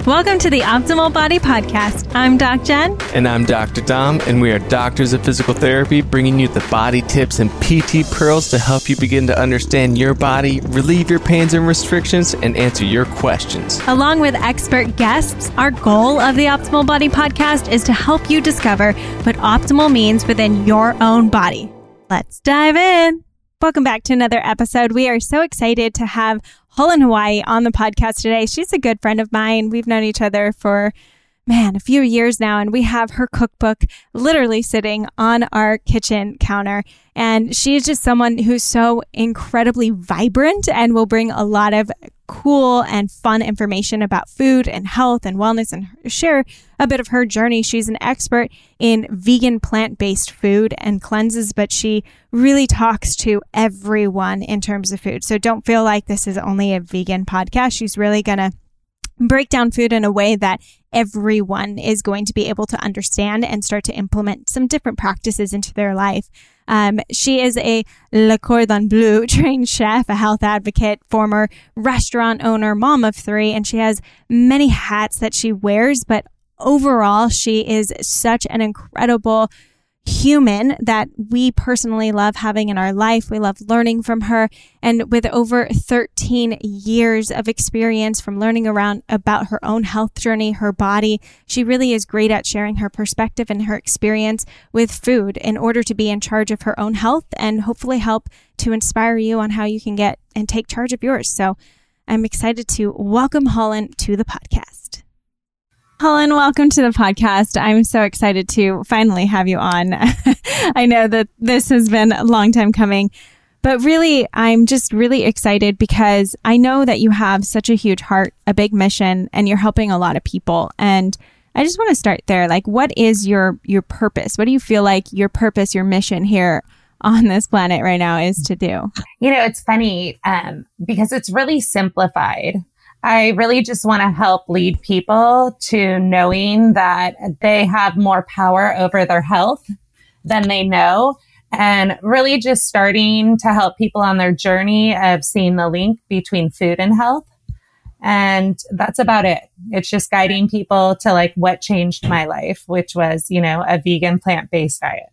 Welcome to the Optimal Body Podcast. I'm Doc Jen. And I'm Dr. Dom, and we are doctors of physical therapy, bringing you the body tips and PT pearls to help you begin to understand your body, relieve your pains and restrictions, and answer your questions. Along with expert guests, our goal of the Optimal Body Podcast is to help you discover what optimal means within your own body. Let's dive in. Welcome back to another episode. We are so excited to have Holland Hawaii on the podcast today. She's a good friend of mine. We've known each other for, a few years now, and we have her cookbook literally sitting on our kitchen counter. And she is just someone who's so incredibly vibrant and will bring a lot of cool and fun information about food and health and wellness and share a bit of her journey. She's an expert in vegan plant-based food and cleanses, but she really talks to everyone in terms of food. So don't feel like this is only a vegan podcast. She's really going to break down food in a way that everyone is going to be able to understand and start to implement some different practices into their life. She is a Le Cordon Bleu trained chef, a health advocate, former restaurant owner, mom of 3, and she has many hats that she wears, but overall, she is such an incredible human that we personally love having in our life. We love learning from her. And with over 13 years of experience from learning around about her own health journey, her body, she really is great at sharing her perspective and her experience with food in order to be in charge of her own health and hopefully help to inspire you on how you can get and take charge of yours. So I'm excited to welcome Holland to the podcast. Holland, welcome to the podcast. I'm so excited to finally have you on. I know that this has been a long time coming, but really, I'm just really excited because I know that you have such a huge heart, a big mission, and you're helping a lot of people. And I just want to start there. Like, what is your purpose? What do you feel like your purpose, your mission here on this planet right now is to do? You know, it's funny because it's really simplified. I really just want to help lead people to knowing that they have more power over their health than they know, and really just starting to help people on their journey of seeing the link between food and health. And that's about it. It's just guiding people to like what changed my life, which was, a vegan plant-based diet.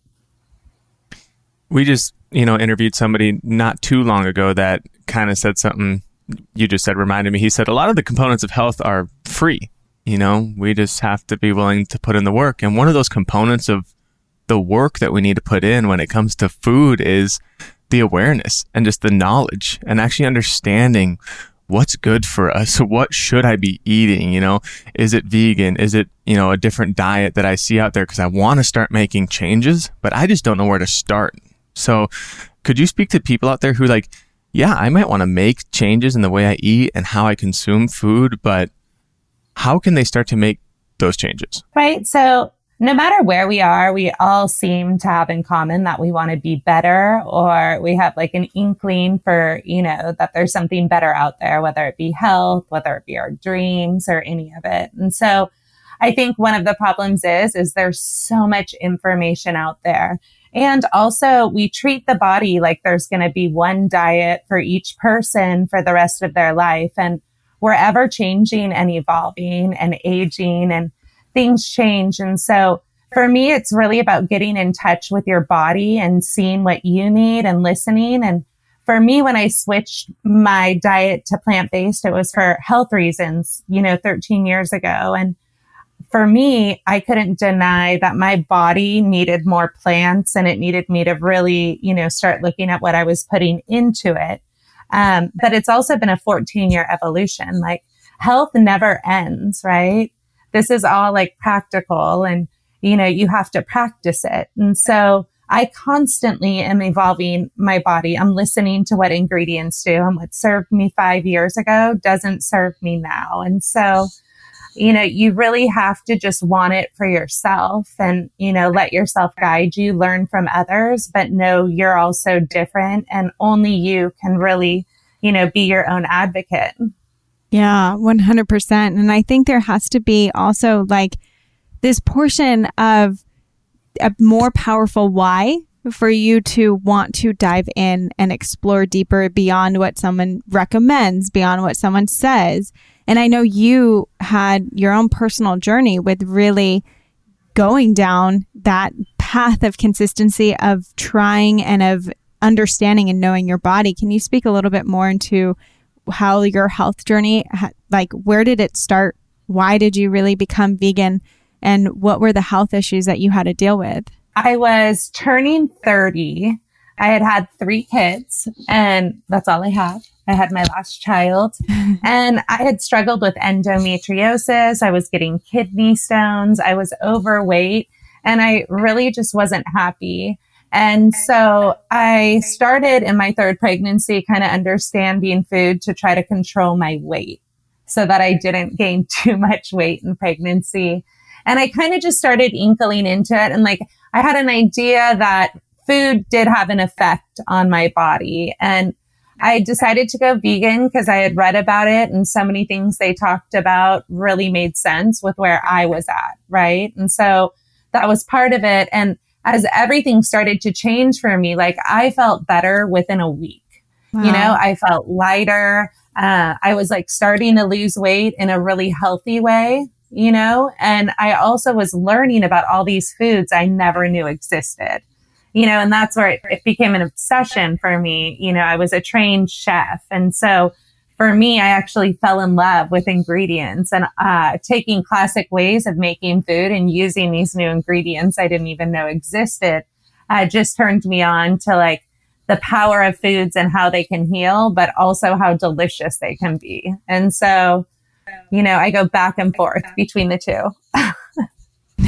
We just, interviewed somebody not too long ago that kind of said something you just said, reminded me. He said, a lot of the components of health are free. We just have to be willing to put in the work. And one of those components of the work that we need to put in when it comes to food is the awareness and just the knowledge and actually understanding what's good for us. So what should I be eating? Is it vegan? Is it, a different diet that I see out there? Because I want to start making changes, but I just don't know where to start. So could you speak to people out there who I might want to make changes in the way I eat and how I consume food, but how can they start to make those changes? Right. So no matter where we are, we all seem to have in common that we want to be better, or we have like an inkling for, that there's something better out there, whether it be health, whether it be our dreams or any of it. And so I think one of the problems is there's so much information out there. And also we treat the body like there's going to be one diet for each person for the rest of their life. And we're ever changing and evolving and aging and things change. And so for me, it's really about getting in touch with your body and seeing what you need and listening. And for me, when I switched my diet to plant-based, it was for health reasons, 13 years ago. And for me, I couldn't deny that my body needed more plants and it needed me to really, start looking at what I was putting into it. But it's also been a 14-year evolution. Like health never ends, right? This is all like practical and, you have to practice it. And so I constantly am evolving my body. I'm listening to what ingredients do, and what served me 5 years ago doesn't serve me now. And so you really have to just want it for yourself and, let yourself guide you, learn from others, but know you're also different and only you can really, be your own advocate. Yeah, 100%. And I think there has to be also like this portion of a more powerful why for you to want to dive in and explore deeper beyond what someone recommends, beyond what someone says? And I know you had your own personal journey with really going down that path of consistency, of trying and of understanding and knowing your body. Can you speak a little bit more into how your health journey, like where did it start? Why did you really become vegan? And what were the health issues that you had to deal with? I was turning 30. I had 3 kids, and that's all I have. I had my last child, and I had struggled with endometriosis. I was getting kidney stones. I was overweight, and I really just wasn't happy. And so I started in my 3rd pregnancy kind of understanding food to try to control my weight so that I didn't gain too much weight in pregnancy. And I kind of just started inkling into it. And like, I had an idea that food did have an effect on my body. And I decided to go vegan because I had read about it, and so many things they talked about really made sense with where I was at. Right. And so that was part of it. And as everything started to change for me, like I felt better within a week. Wow. You know, I felt lighter. I was like starting to lose weight in a really healthy way, you know, and I also was learning about all these foods I never knew existed, you know, and that's where it became an obsession for me. You know, I was a trained chef. And so for me, I actually fell in love with ingredients and taking classic ways of making food and using these new ingredients I didn't even know existed just turned me on to like the power of foods and how they can heal, but also how delicious they can be. And so, you know, I go back and forth between the two.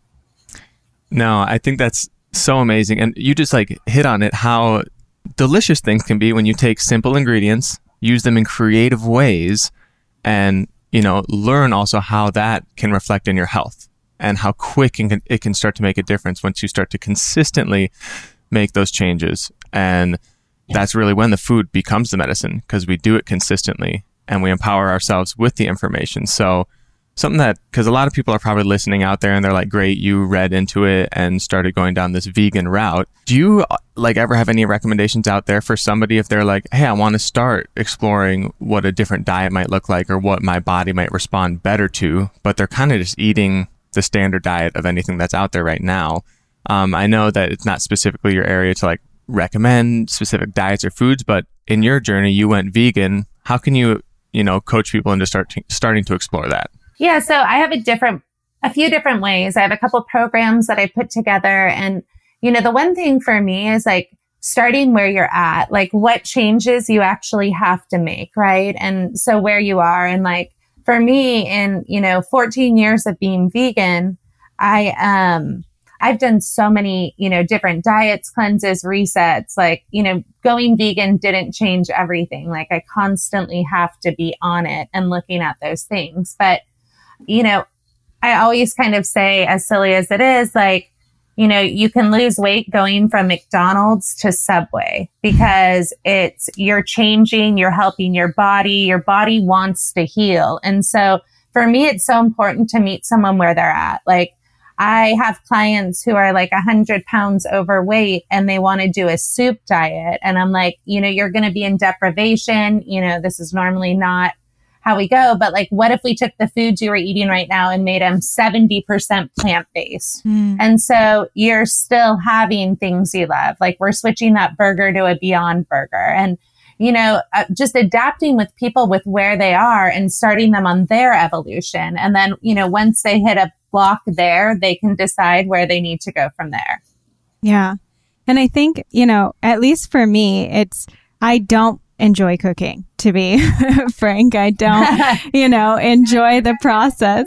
No, I think that's so amazing. And you just like hit on it, how delicious things can be when you take simple ingredients, use them in creative ways, and, you know, learn also how that can reflect in your health and how quick it can start to make a difference once you start to consistently make those changes. And that's really when the food becomes the medicine, because we do it consistently and we empower ourselves with the information. So something that, because a lot of people are probably listening out there and they're like, great, you read into it and started going down this vegan route. Do you like ever have any recommendations out there for somebody if they're like, hey, I want to start exploring what a different diet might look like or what my body might respond better to, but they're kind of just eating the standard diet of anything that's out there right now? I know that it's not specifically your area to like recommend specific diets or foods, but in your journey, you went vegan. How can you, you know, coach people into starting to explore that? Yeah. So I have a few different ways. I have a couple programs that I put together. And, you know, the one thing for me is like starting where you're at, like what changes you actually have to make. Right. And so where you are, and like for me in, you know, 14 years of being vegan, I've done so many, you know, different diets, cleanses, resets. Like, you know, going vegan didn't change everything. Like I constantly have to be on it and looking at those things. But, you know, I always kind of say, as silly as it is, like, you know, you can lose weight going from McDonald's to Subway because you're changing, you're helping your body wants to heal. And so for me, it's so important to meet someone where they're at. Like, I have clients who are like 100 pounds overweight and they want to do a soup diet. And I'm like, you know, you're going to be in deprivation. You know, this is normally not how we go. But like, what if we took the foods you were eating right now and made them 70% plant-based? And so you're still having things you love. Like we're switching that burger to a Beyond Burger. And, you know, just adapting with people with where they are and starting them on their evolution. And then, you know, once they hit a block there, they can decide where they need to go from there. Yeah. And I think, you know, at least for me, I don't enjoy cooking, to be frank. I don't, you know, enjoy the process.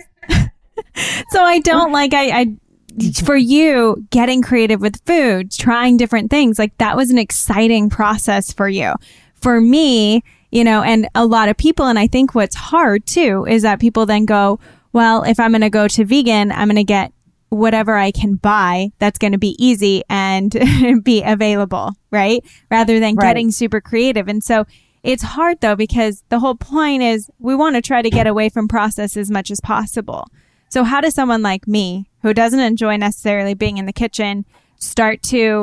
So I don't like, for you, getting creative with food, trying different things, like that was an exciting process for you. For me, you know, and a lot of people, and I think what's hard too, is that people then go, well, if I'm going to go to vegan, I'm going to get whatever I can buy that's going to be easy and be available, right? Rather than getting super creative. And so it's hard though, because the whole point is we want to try to get away from process as much as possible. So how does someone like me, who doesn't enjoy necessarily being in the kitchen, start to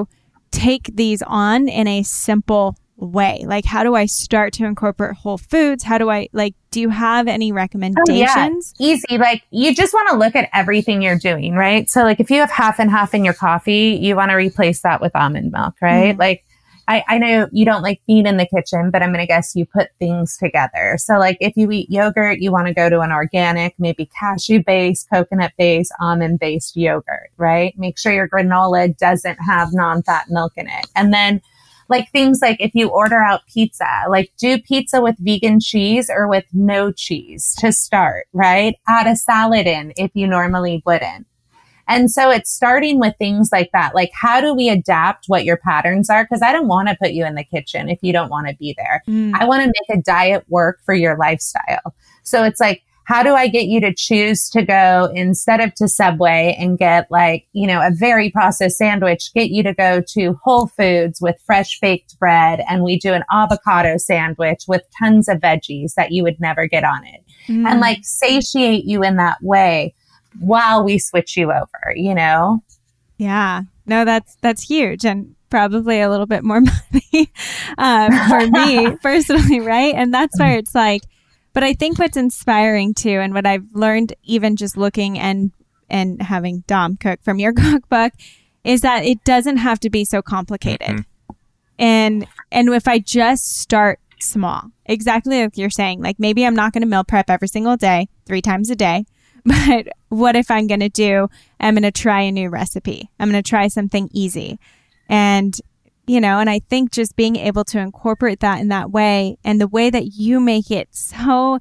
take these on in a simple way? Like, how do I start to incorporate whole foods? How do I, like, do you have any recommendations? Oh, yeah. Easy. Like, you just want to look at everything you're doing, right? So like, if you have half and half in your coffee, you want to replace that with almond milk, right? Like, I know you don't like being in the kitchen, but I'm going to guess you put things together. So like, if you eat yogurt, you want to go to an organic, maybe cashew-based, coconut-based, almond-based yogurt, right? Make sure your granola doesn't have non-fat milk in it. And then like things like if you order out pizza, like do pizza with vegan cheese or with no cheese to start, right? Add a salad in if you normally wouldn't. And so it's starting with things like that. Like, how do we adapt what your patterns are? Because I don't want to put you in the kitchen if you don't want to be there. I want to make a diet work for your lifestyle. So it's like, how do I get you to choose to go instead of to Subway and get like, you know, a very processed sandwich, get you to go to Whole Foods with fresh baked bread. And we do an avocado sandwich with tons of veggies that you would never get on it. And like satiate you in that way while we switch you over, you know? Yeah, no, that's huge. And probably a little bit more money for me personally, right? And that's where it's like, but I think what's inspiring too, and what I've learned even just looking and having Dom cook from your cookbook, is that it doesn't have to be so complicated. And if I just start small, exactly like you're saying, like maybe I'm not going to meal prep every single day, 3 times a day, but what if I'm going to try a new recipe? I'm going to try something easy. And, you know, and I think just being able to incorporate that in that way, and the way that you make it so,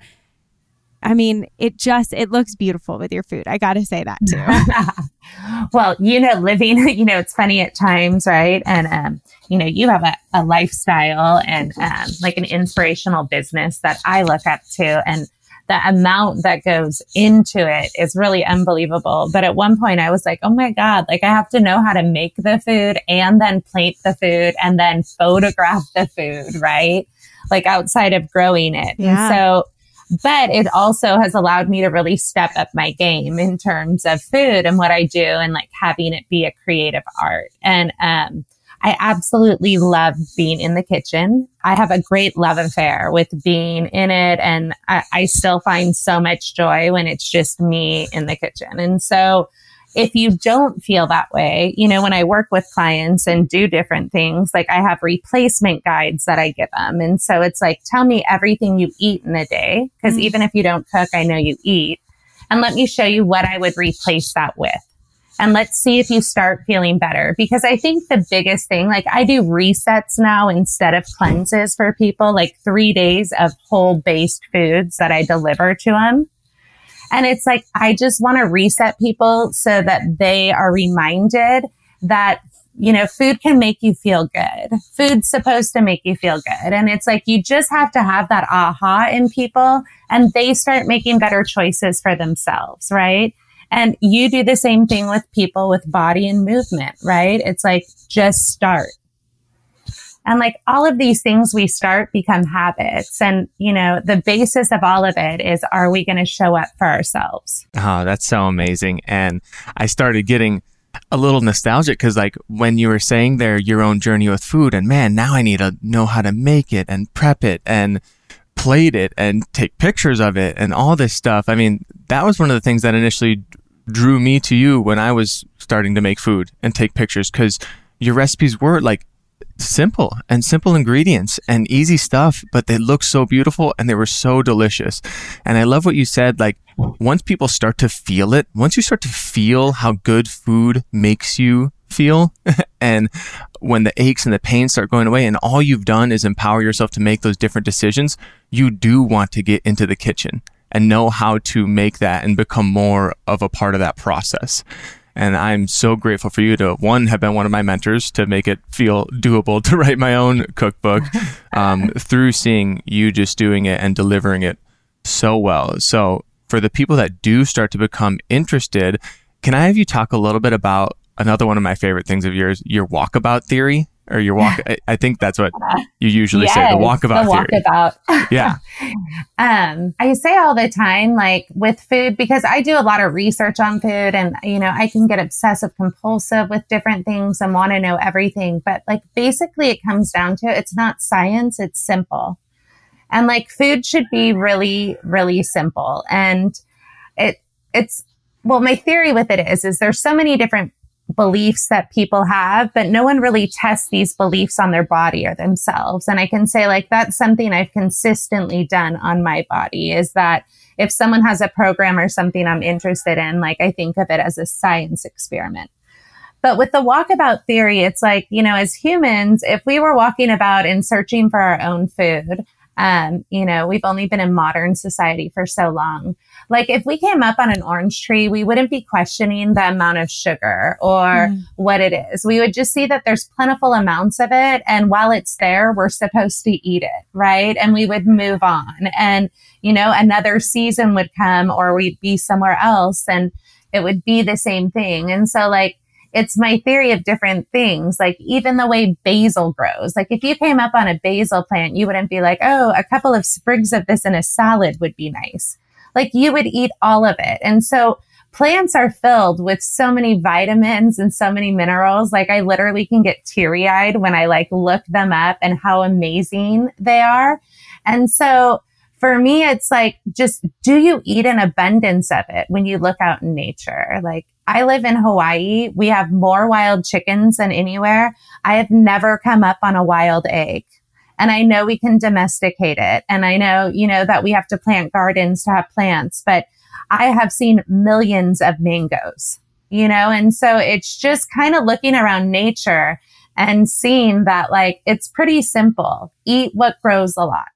I mean, it looks beautiful with your food. I got to say that too. Well, you know, living, you know, it's funny at times, right? And, you know, you have a lifestyle and like an inspirational business that I look up to, and the amount that goes into it is really unbelievable. But at one point I was like, oh my God, like I have to know how to make the food and then plate the food and then photograph the food, right? Like outside of growing it. Yeah. And so, but it also has allowed me to really step up my game in terms of food and what I do, and like having it be a creative art. And, I absolutely love being in the kitchen. I have a great love affair with being in it. And I still find so much joy when it's just me in the kitchen. And so if you don't feel that way, you know, when I work with clients and do different things, like I have replacement guides that I give them. And so it's like, tell me everything you eat in a day. Because even if you don't cook, I know you eat. And let me show you what I would replace that with. And let's see if you start feeling better. Because I think the biggest thing, like I do resets now instead of cleanses for people, like 3 days of whole based foods that I deliver to them. And it's like, I just want to reset people so that they are reminded that, you know, food can make you feel good. Food's supposed to make you feel good. And it's like, you just have to have that aha in people, and they start making better choices for themselves, right? And you do the same thing with people with body and movement, right? It's like, just start. And like all of these things we start become habits. And, you know, the basis of all of it is, are we going to show up for ourselves? Oh, that's so amazing. And I started getting a little nostalgic because like when you were saying there, your own journey with food, and man, now I need to know how to make it and prep it and plate it and take pictures of it and all this stuff. I mean, that was one of the things that initially drew me to you when I was starting to make food and take pictures, because your recipes were like simple ingredients and easy stuff, but they looked so beautiful and they were so delicious. And I love what you said, like once people start to feel it, once you start to feel how good food makes you feel and when the aches and the pains start going away and all you've done is empower yourself to make those different decisions, you do want to get into the kitchen and know how to make that and become more of a part of that process. And I'm so grateful for you to, one, have been one of my mentors to make it feel doable to write my own cookbook through seeing you just doing it and delivering it so well. So for the people that do start to become interested, can I have you talk a little bit about another one of my favorite things of yours, your walkabout theory? or your walk. I think that's what you usually say, the walkabout theory. Walkabout. Yeah. I say all the time, like with food, because I do a lot of research on food and, I can get obsessive compulsive with different things and want to know everything. But like basically it comes down to, it's not science, it's simple. And like food should be really, really simple. And my theory with it is there's so many different beliefs that people have, but no one really tests these beliefs on their body or themselves. And I can say like, that's something I've consistently done on my body, is that if someone has a program or something I'm interested in, like I think of it as a science experiment. But with the walkabout theory, it's like, as humans, if we were walking about and searching for our own food, we've only been in modern society for so long. Like if we came up on an orange tree, we wouldn't be questioning the amount of sugar or what it is. We would just see that there's plentiful amounts of it. And while it's there, we're supposed to eat it, right? And we would move on. And, another season would come or we'd be somewhere else and it would be the same thing. And so like, it's my theory of different things, like even the way basil grows. Like if you came up on a basil plant, you wouldn't be like, oh, a couple of sprigs of this in a salad would be nice. Like you would eat all of it. And so plants are filled with so many vitamins and so many minerals. Like I literally can get teary-eyed when I like look them up and how amazing they are. And so for me, it's like, just do you eat an abundance of it when you look out in nature? Like I live in Hawaii. We have more wild chickens than anywhere. I have never come up on a wild egg. And I know we can domesticate it. And I know, that we have to plant gardens to have plants, but I have seen millions of mangoes, and so it's just kind of looking around nature and seeing that like, it's pretty simple. Eat what grows a lot.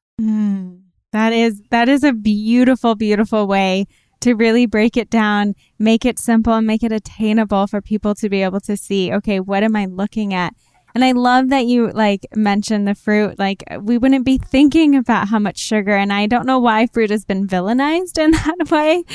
That is a beautiful, beautiful way to really break it down, make it simple and make it attainable for people to be able to see, okay, what am I looking at? And I love that you like mentioned the fruit. Like we wouldn't be thinking about how much sugar. And I don't know why fruit has been villainized in that way.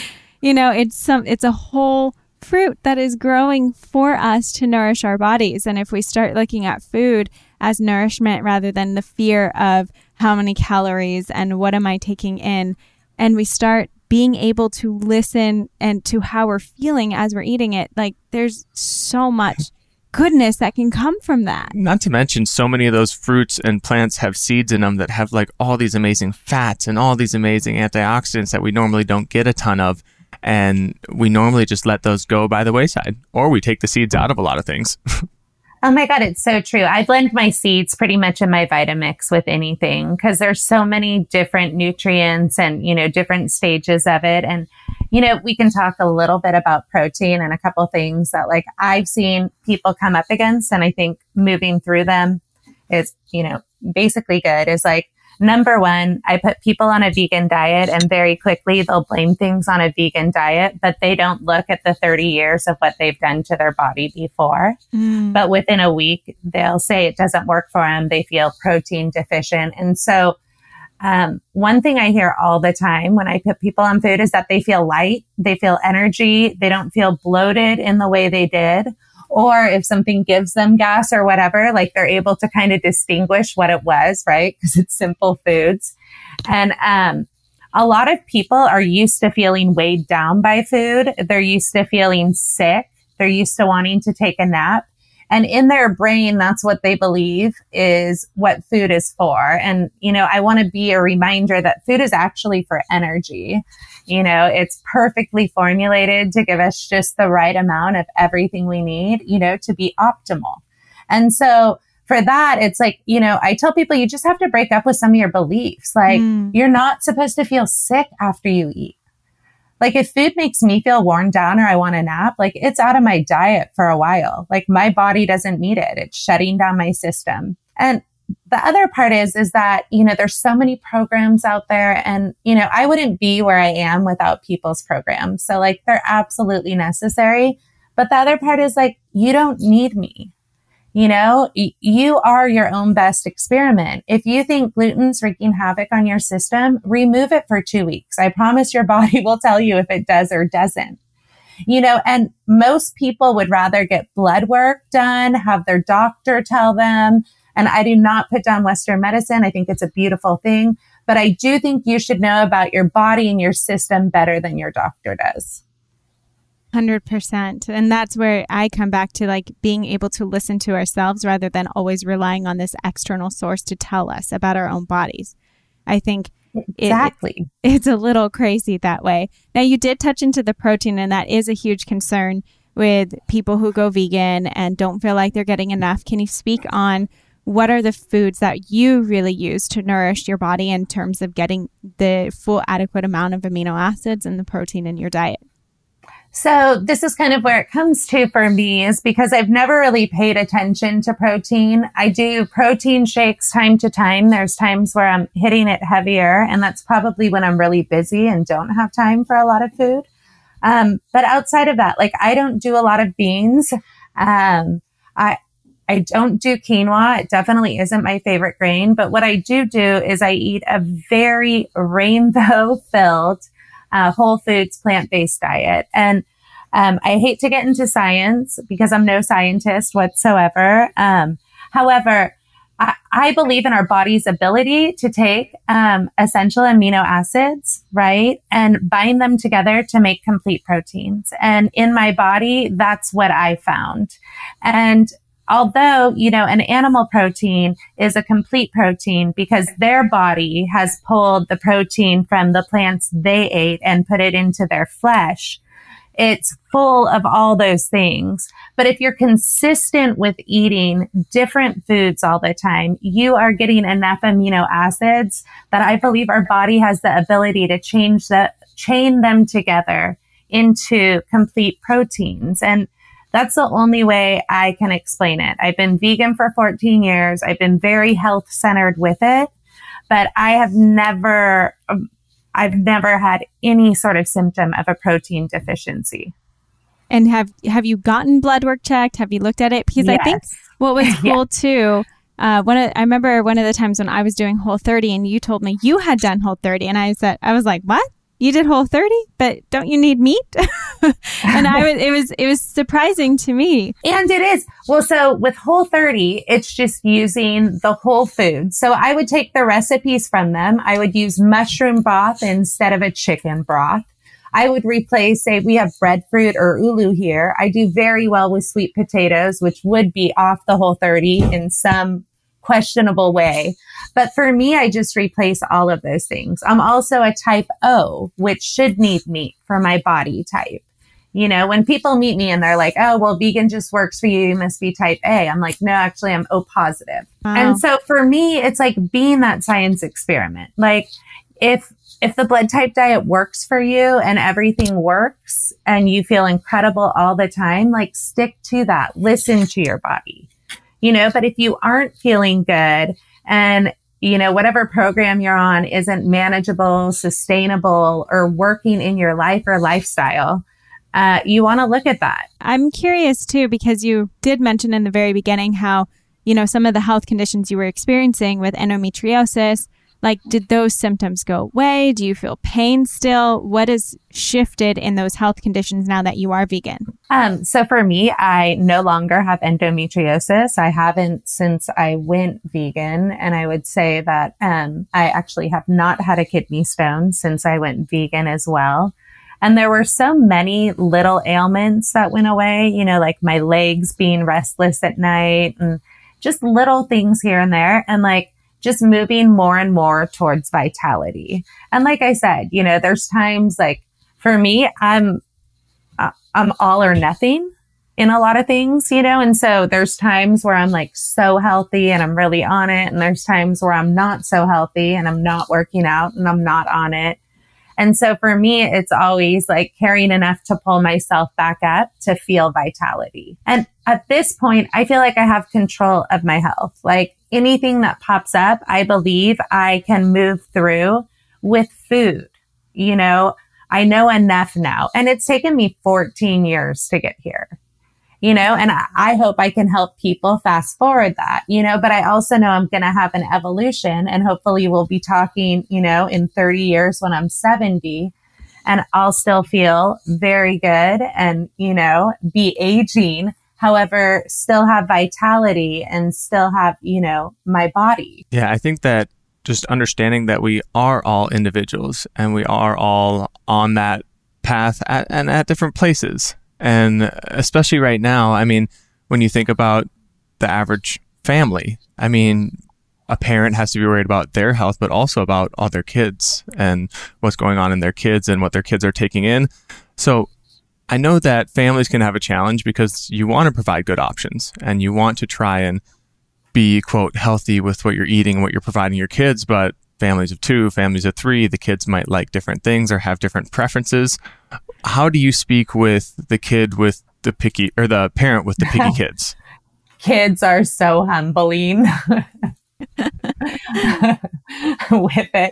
It's a whole fruit that is growing for us to nourish our bodies. And if we start looking at food as nourishment rather than the fear of how many calories and what am I taking in, and we start being able to listen and to how we're feeling as we're eating it, like there's so much goodness that can come from that. Not to mention so many of those fruits and plants have seeds in them that have like all these amazing fats and all these amazing antioxidants that we normally don't get a ton of. And we normally just let those go by the wayside, or we take the seeds out of a lot of things. Oh my God, it's so true. I blend my seeds pretty much in my Vitamix with anything because there's so many different nutrients and, different stages of it. And, we can talk a little bit about protein and a couple of things that like I've seen people come up against. And I think moving through them is, basically good is like, number one, I put people on a vegan diet and very quickly they'll blame things on a vegan diet, but they don't look at the 30 years of what they've done to their body before. But within a week, they'll say it doesn't work for them. They feel protein deficient. And so one thing I hear all the time when I put people on food is that they feel light, they feel energy, they don't feel bloated in the way they did. Or if something gives them gas or whatever, like they're able to kind of distinguish what it was, right? Because it's simple foods. And a lot of people are used to feeling weighed down by food. They're used to feeling sick. They're used to wanting to take a nap. And in their brain, that's what they believe is what food is for. And, I want to be a reminder that food is actually for energy. It's perfectly formulated to give us just the right amount of everything we need, to be optimal. And so for that, it's like, I tell people you just have to break up with some of your beliefs. Like you're not supposed to feel sick after you eat. Like if food makes me feel worn down or I want a nap, like it's out of my diet for a while. Like my body doesn't need it. It's shutting down my system. And the other part is that, there's so many programs out there and, I wouldn't be where I am without people's programs. So like they're absolutely necessary. But the other part is like, you don't need me. You are your own best experiment. If you think gluten's wreaking havoc on your system, remove it for 2 weeks. I promise your body will tell you if it does or doesn't. And most people would rather get blood work done, have their doctor tell them. And I do not put down Western medicine. I think it's a beautiful thing, but I do think you should know about your body and your system better than your doctor does. 100%. And that's where I come back to like being able to listen to ourselves rather than always relying on this external source to tell us about our own bodies. I think exactly. It's a little crazy that way. Now, you did touch into the protein, and that is a huge concern with people who go vegan and don't feel like they're getting enough. Can you speak on what are the foods that you really use to nourish your body in terms of getting the full adequate amount of amino acids and the protein in your diet? So this is kind of where it comes to for me, is because I've never really paid attention to protein. I do protein shakes time to time. There's times where I'm hitting it heavier, and that's probably when I'm really busy and don't have time for a lot of food. But outside of that, like I don't do a lot of beans. I don't do quinoa. It definitely isn't my favorite grain. But what I do is I eat a very rainbow-filled whole foods, plant-based diet. And I hate to get into science because I'm no scientist whatsoever. However, I believe in our body's ability to take essential amino acids, right, and bind them together to make complete proteins. And in my body, that's what I found. And although, an animal protein is a complete protein because their body has pulled the protein from the plants they ate and put it into their flesh, it's full of all those things. But if you're consistent with eating different foods all the time, you are getting enough amino acids that I believe our body has the ability to chain them together into complete proteins. And that's the only way I can explain it. I've been vegan for 14 years. I've been very health centered with it, but I've never had any sort of symptom of a protein deficiency. And have you gotten blood work checked? Have you looked at it? Because yes. I think what was cool too, I remember one of the times when I was doing Whole30 and you told me you had done Whole30, and I was like, what? You did Whole30, but don't you need meat? And it was surprising to me. And it is. Well, so with Whole30, it's just using the whole food. So I would take the recipes from them. I would use mushroom broth instead of a chicken broth. I would replace, say, we have breadfruit or ulu here. I do very well with sweet potatoes, which would be off the Whole30 in some questionable way. But for me, I just replace all of those things. I'm also a type O, which should need meat for my body type. When people meet me and they're like, oh, well, vegan just works for you. You must be type A. I'm like, no, actually, I'm O positive. Wow. And so for me, it's like being that science experiment. Like if the blood type diet works for you and everything works and you feel incredible all the time, like stick to that. Listen to your body. But if you aren't feeling good and, whatever program you're on isn't manageable, sustainable, or working in your life or lifestyle, you want to look at that. I'm curious too, because you did mention in the very beginning how, some of the health conditions you were experiencing with endometriosis, like, did those symptoms go away? Do you feel pain still? What has shifted in those health conditions now that you are vegan? So for me, I no longer have endometriosis. I haven't since I went vegan. And I would say that I actually have not had a kidney stone since I went vegan as well. And there were so many little ailments that went away, like my legs being restless at night and just little things here and there. And like, just moving more and more towards vitality. And like I said, there's times like for me, I'm all or nothing in a lot of things, and so there's times where I'm like so healthy and I'm really on it. And there's times where I'm not so healthy and I'm not working out and I'm not on it. And so for me, it's always like carrying enough to pull myself back up to feel vitality. And at this point, I feel like I have control of my health. Like anything that pops up, I believe I can move through with food. I know enough now. And it's taken me 14 years to get here. And I hope I can help people fast forward that, but I also know I'm going to have an evolution, and hopefully we'll be talking, in 30 years when I'm 70 and I'll still feel very good and, be aging. However, still have vitality and still have, my body. Yeah, I think that just understanding that we are all individuals and we are all on that path at different places. And especially right now, I mean, when you think about the average family, I mean, a parent has to be worried about their health, but also about all their kids and what's going on in their kids and what their kids are taking in. So I know that families can have a challenge because you want to provide good options and you want to try and be, quote, healthy with what you're eating and what you're providing your kids. But families of 2, families of 3, the kids might like different things or have different preferences. How do you speak with the kid with the picky, or the parent with the picky kids? Kids are so humbling. With it.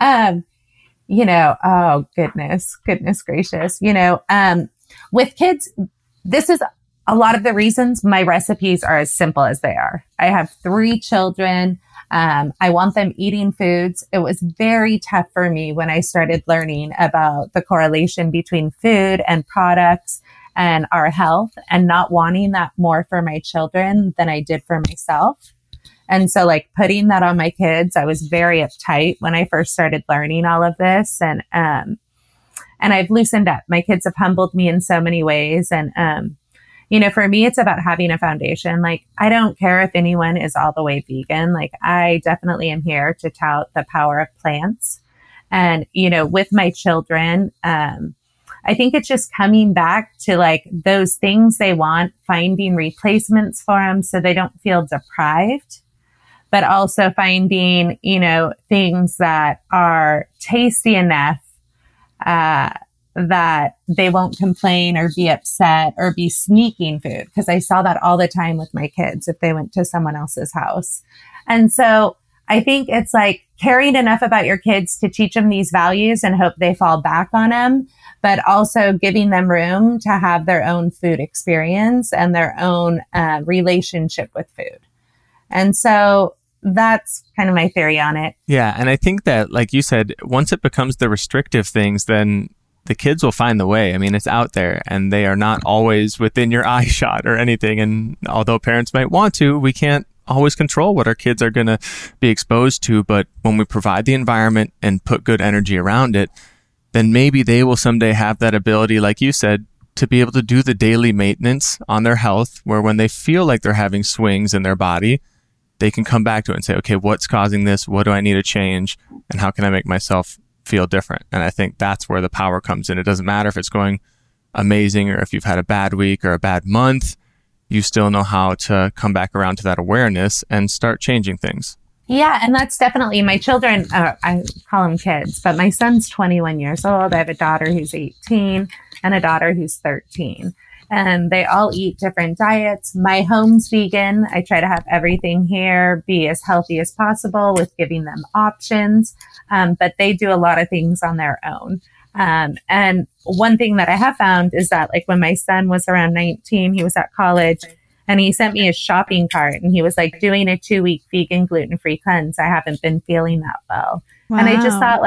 Oh goodness gracious. With kids, this is a lot of the reasons my recipes are as simple as they are. I have 3 children. I want them eating foods. It was very tough for me when I started learning about the correlation between food and products and our health, and not wanting that more for my children than I did for myself. And so putting that on my kids, I was very uptight when I first started learning all of this. And I've loosened up. My kids have humbled me in so many ways. And, for me, it's about having a foundation. I don't care if anyone is all the way vegan. I definitely am here to tout the power of plants. And, with my children, I think it's just coming back to those things they want, finding replacements for them so they don't feel deprived, but also finding, things that are tasty enough that they won't complain or be upset or be sneaking food. Because I saw that all the time with my kids if they went to someone else's house. And so I think it's caring enough about your kids to teach them these values and hope they fall back on them, but also giving them room to have their own food experience and their own relationship with food. And so that's kind of my theory on it. Yeah. And I think that, like you said, once it becomes the restrictive things, then the kids will find the way. I mean, it's out there and they are not always within your eye shot or anything. And although parents might want to, we can't always control what our kids are going to be exposed to. But when we provide the environment and put good energy around it, then maybe they will someday have that ability, like you said, to be able to do the daily maintenance on their health, where when they feel like they're having swings in their body, they can come back to it and say, okay, what's causing this? What do I need to change? And how can I make myself feel different? And I think that's where the power comes in. It doesn't matter if it's going amazing or if you've had a bad week or a bad month, you still know how to come back around to that awareness and start changing things. Yeah. And that's definitely my children. I call them kids, but my son's 21 years old. I have a daughter who's 18 and a daughter who's 13. And they all eat different diets. My home's vegan. I try to have everything here be as healthy as possible with giving them options. But they do a lot of things on their own. And one thing that I have found is that when my son was around 19, he was at college and he sent me a shopping cart and he was doing a 2-week vegan gluten-free cleanse. I haven't been feeling that well. Wow. And I just thought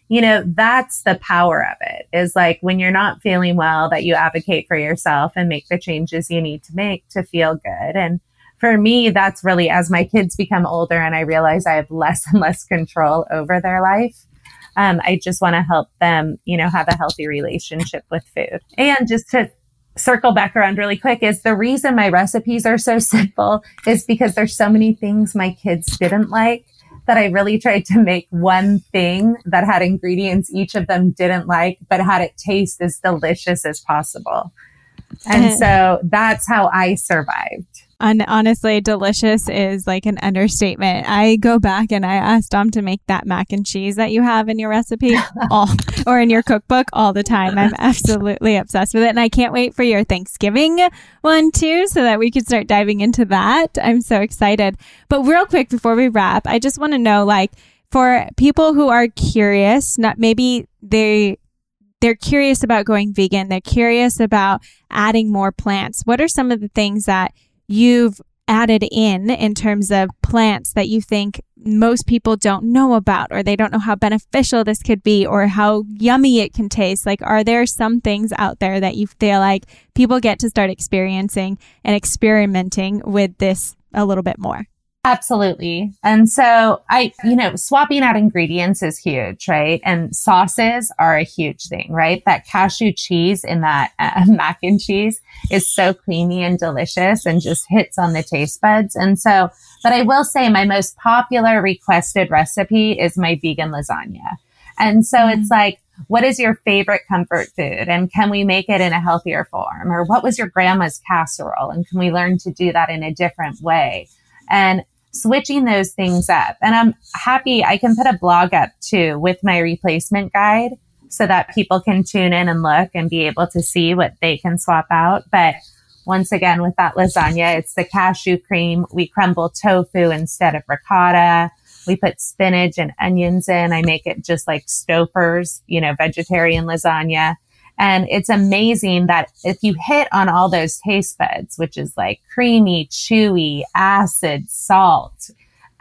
that's the power of it, is when you're not feeling well, that you advocate for yourself and make the changes you need to make to feel good. And for me, that's really, as my kids become older and I realize I have less and less control over their life, I just want to help them, have a healthy relationship with food. And just to circle back around really quick, is the reason my recipes are so simple is because there's so many things my kids didn't like that I really tried to make one thing that had ingredients each of them didn't like, but had it taste as delicious as possible. And so that's how I survived. And honestly, delicious is an understatement. I go back and I asked Dom to make that mac and cheese that you have in your recipe or in your cookbook all the time. I'm absolutely obsessed with it. And I can't wait for your Thanksgiving one too, so that we could start diving into that. I'm so excited. But real quick before we wrap, I just want to know, for people who are curious, not maybe they're curious about going vegan, they're curious about adding more plants. What are some of the things that you've added in terms of plants that you think most people don't know about, or they don't know how beneficial this could be or how yummy it can taste? Like, are there some things out there that you feel like people get to start experiencing and experimenting with this a little bit more? Absolutely. And so swapping out ingredients is huge, right? And sauces are a huge thing, right? That cashew cheese in that mac and cheese is so creamy and delicious and just hits on the taste buds. And so, but I will say my most popular requested recipe is my vegan lasagna. And so it's like, what is your favorite comfort food? And can we make it in a healthier form? Or what was your grandma's casserole? And can we learn to do that in a different way? And switching those things up. And I'm happy I can put a blog up too with my replacement guide so that people can tune in and look and be able to see what they can swap out. But once again, with that lasagna, it's the cashew cream. We crumble tofu instead of ricotta. We put spinach and onions in. I make it just like Stouffer's, vegetarian lasagna. And it's amazing that if you hit on all those taste buds, which is like creamy, chewy, acid, salt,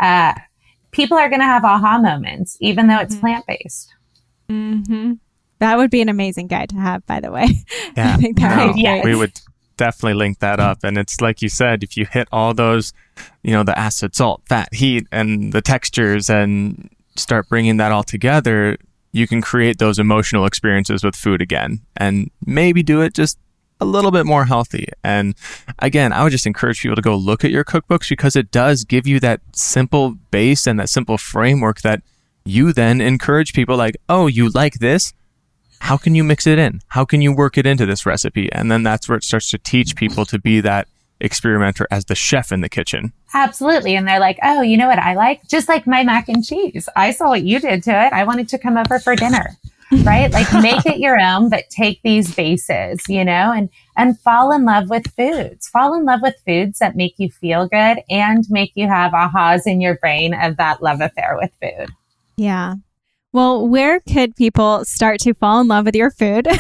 people are going to have aha moments, even though it's plant-based. Mm-hmm. That would be an amazing guide to have, by the way. Yeah, I think that would be great. We would definitely link that up. And it's like you said, if you hit all those, the acid, salt, fat, heat, and the textures and start bringing that all together, you can create those emotional experiences with food again and maybe do it just a little bit more healthy. And again, I would just encourage people to go look at your cookbooks because it does give you that simple base and that simple framework that you then encourage people like, oh, you like this? How can you mix it in? How can you work it into this recipe? And then that's where it starts to teach people to be that experimenter as the chef in the kitchen. Absolutely. And they're like, oh, you know what I like? Just like my mac and cheese. I saw what you did to it. I wanted to come over for dinner, right? Like make it your own, but take these bases, and fall in love with foods. Fall in love with foods that make you feel good and make you have ahas in your brain of that love affair with food. Yeah. Well, where could people start to fall in love with your food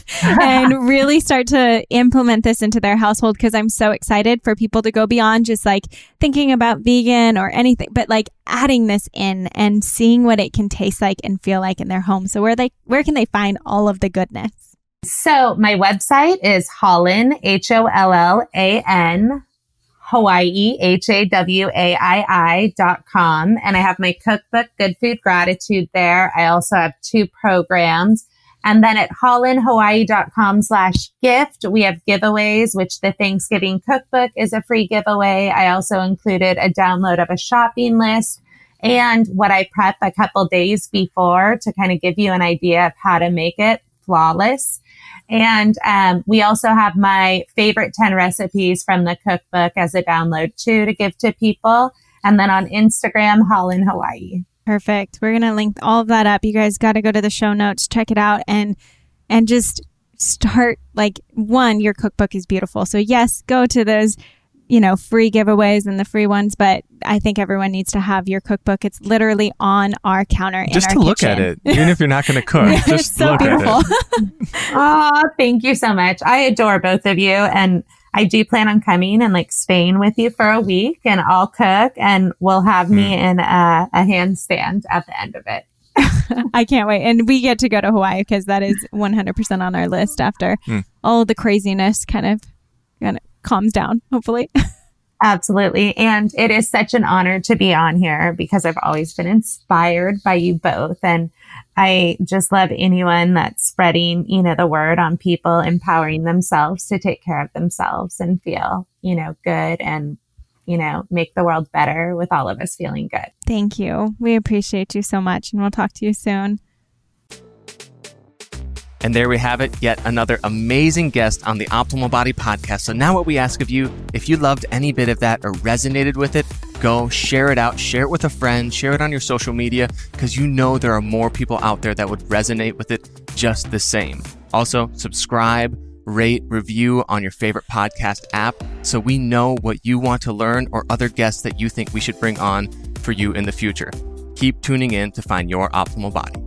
and really start to implement this into their household? Because I'm so excited for people to go beyond just like thinking about vegan or anything, but like adding this in and seeing what it can taste like and feel like in their home. So where can they find all of the goodness? So my website is Hollan, HOLLAN, Hawaii, HAWAII.com. And I have my cookbook, Good Food Gratitude there. I also have 2 programs. And then at hollandhawaii.com/gift, we have giveaways, which the Thanksgiving cookbook is a free giveaway. I also included a download of a shopping list and what I prep a couple days before to kind of give you an idea of how to make it flawless. And we also have my favorite 10 recipes from the cookbook as a download too to give to people. And then on Instagram, Hollan Hawaii. Perfect. We're going to link all of that up. You guys got to go to the show notes, check it out, and just start your cookbook is beautiful. So yes, go to those, free giveaways and the free ones, but I think everyone needs to have your cookbook. It's literally on our counter just in our look kitchen. At it, even if you're not going to cook. Just it's so look beautiful. at it. Oh, thank you so much. I adore both of you. And I do plan on coming and staying with you for a week, and I'll cook and we'll have me in a handstand at the end of it. I can't wait. And we get to go to Hawaii because that is 100% on our list after all the craziness kind of calms down, hopefully. Absolutely. And it is such an honor to be on here because I've always been inspired by you both. And I just love anyone that's spreading, the word on people, empowering themselves to take care of themselves and feel, good and, make the world better with all of us feeling good. Thank you. We appreciate you so much, and we'll talk to you soon. And there we have it, yet another amazing guest on the Optimal Body Podcast. So now what we ask of you, if you loved any bit of that or resonated with it, go share it out, share it with a friend, share it on your social media, because there are more people out there that would resonate with it just the same. Also, subscribe, rate, review on your favorite podcast app so we know what you want to learn or other guests that you think we should bring on for you in the future. Keep tuning in to find your optimal body.